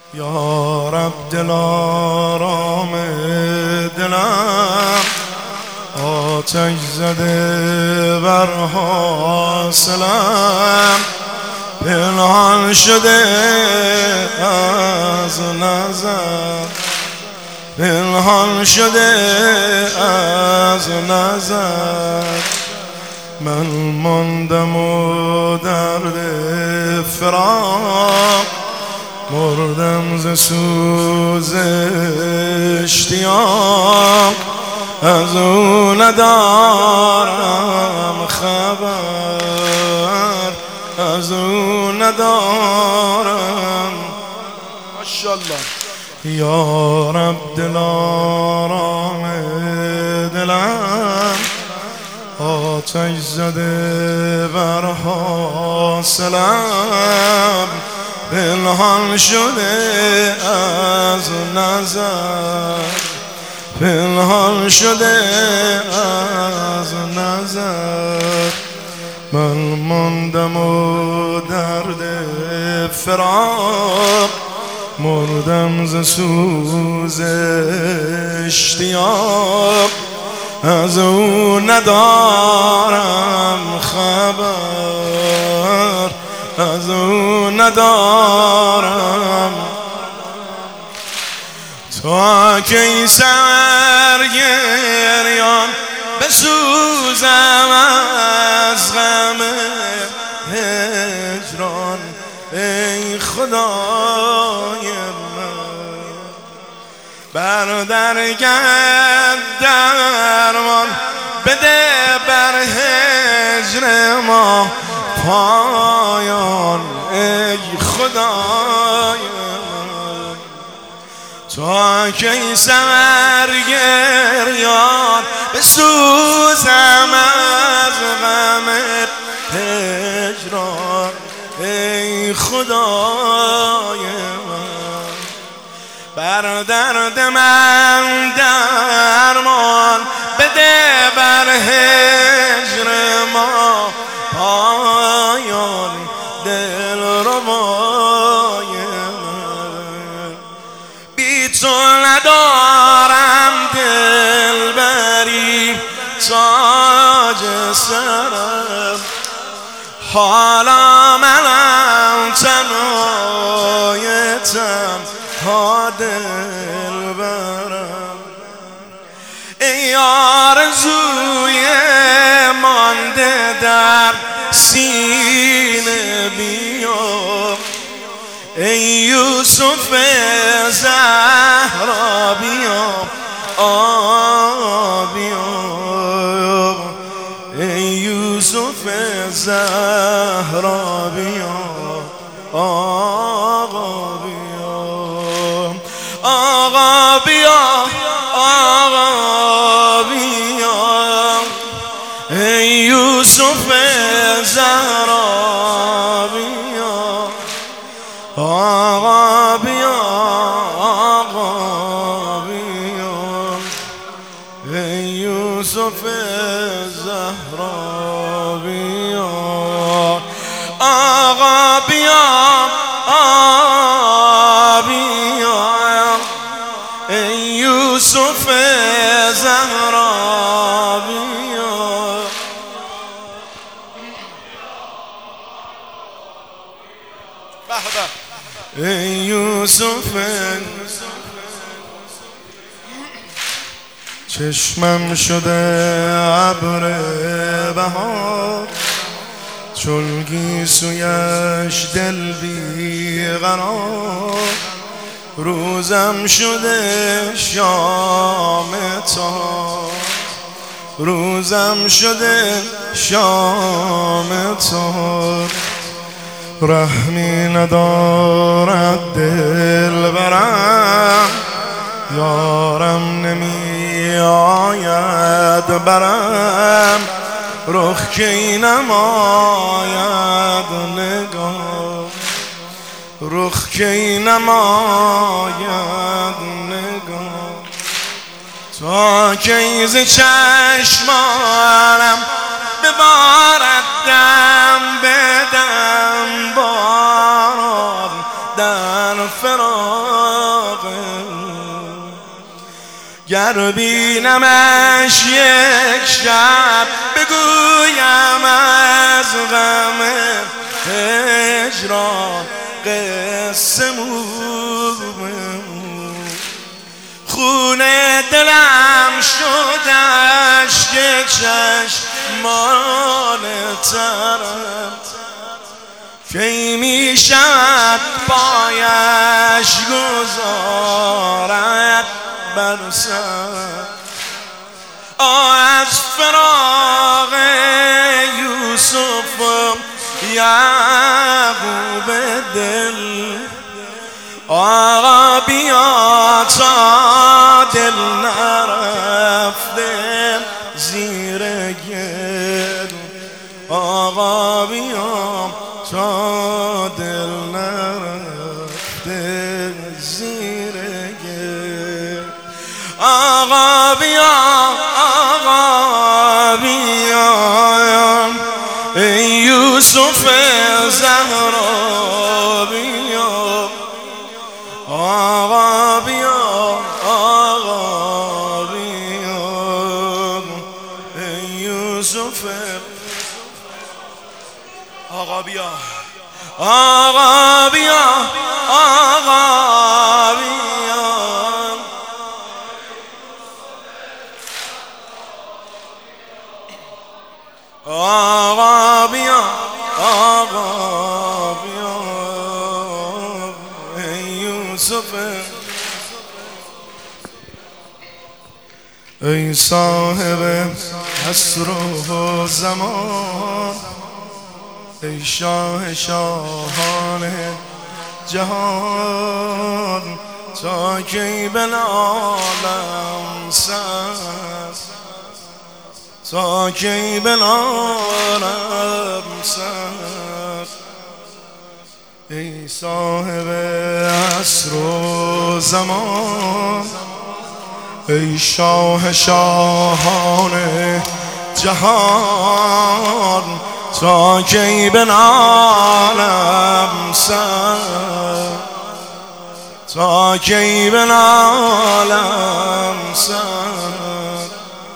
یا رب دلارام دلم آتش زده بر حاصلم، پنهان شده از نظر، پنهان شده از نظر. من ماندم و درد فراق، مردم ز سوز اشتیاق. از او ندارم خبر، از او ندارم. ماشاءالله. یا رب دلارام دلم آتش زده بر حاصلم، پنهان شده از نظر، پنهان شده از نظر. من ماندم و درد فراق، مردم ز سوز اشتیاق. از او ندارم خبر، از او ندارم. تا کی سرگریان بسوزم از غم هجران. ای خدای من برگرد درمان بده بر هجر ما پایان. ای خدای من تا کی سرگریان بسوزم از غم هجران. ای خدای من بر درد من درمان بده بر هجر ما پایان. دلربای من بی تو ندارم دلبری تاج سرم. حالا منم تنهایتم ها دلبرم. ای آرزوی مانده در سینه بیا. ای یوسف زهرا بیا بیا. ای یوسف زهرا بیا آقا بیا. آقا بیا آقا بیا. ای یوسف زهرا بیا آقا بیا آقا بیا. ای یوسف زهرا بیا آقا بیا آقا بیا. ای یوسف زهرا بیا. ای یوسف چشمم شده ابر بهار، چون گیسویش دل بیقرار. روزم شده شام تار، روزم شده شام تار. رحمی ندارد دل برم، یارم نمی آید برم. رخ کی نماید نگاه، رخ کی نماید نگاه. تا کی ز چشمانم ببارد دم به دم باران. در فراق، گر بینمش یک شب بگویم از غم هجران قصه خون دلم شدش که چشمان ترم کی می شود پایش گذارد بر سر. از فراق یوسف یعقوب دل آقا بیا تا دل نرفته زیر گل، آقا بیا تا دل نرفته زیر گل، آقا بیا ای یوسف زهرا بیا، آقا بیا ای یوسف، آقا بیا آقا بیا آقا بیا ای یوسف. ای صاحب عصر و زمان، ای شاه شاهان جهان، تا کی بنالم سر، تا کی بنالم سر. ای صاحب عصر و زمان، ای شاه شاهان جهان، تا کی بنالم سر، تا کی بنالم سر.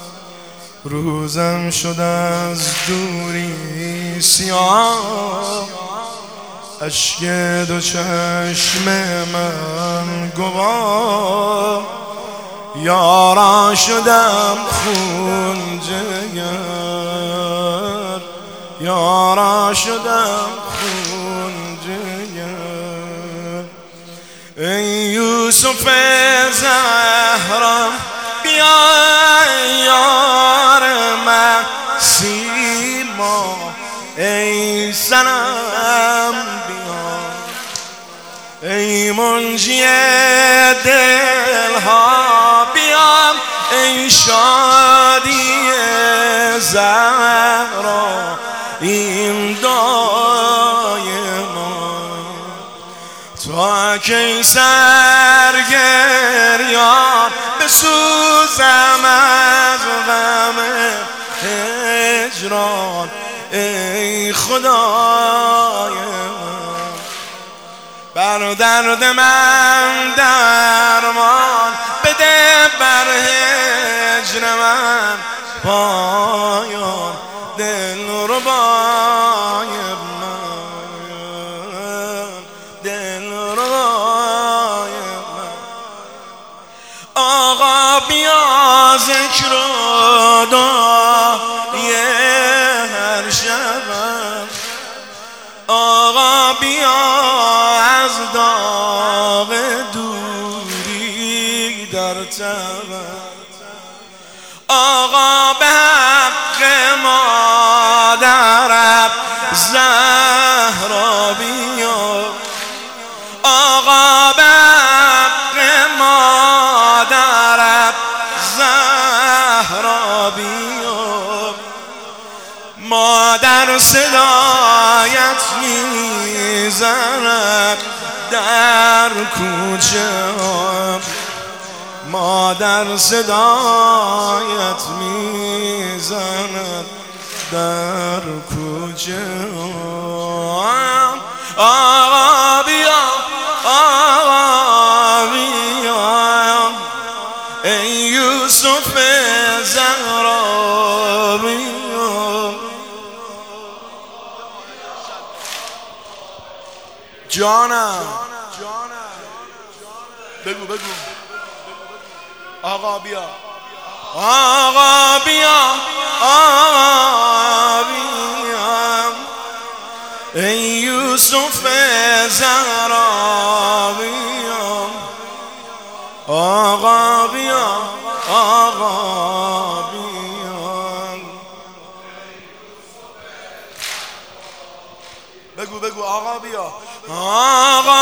روزم شد از دوری سیاه، اشک دو چشم من گواه، یارا شدم خون جگر، یارا شدم خون جگر. ای یوسف زهرا بیا یار من سیما، ای صنم بیا، ای منجی دلها بیا، ای شادی زهرا این دایما. تا کی سرگریان بسوزم از غم هجران، ای خدای من بر درد من درمان بده، بر هجر من پایان دلربای من، دلربای من. آقا بیا ذکر و دعای هر شبم، آقا بیا از داغ دوری در تبم، آقا به حق مادرت زهرا بیا، آقا به حق مادرت زهرا بیا. مادر صدایت میزند در کوچه، مادر صدایت میزند در کوچه. آقا بیا جانم بگو آقا بیا آقا بیا آقا بیا ای یوسف زهرا بیا آقا بیا آقا بیا بگو آقا بیا آقا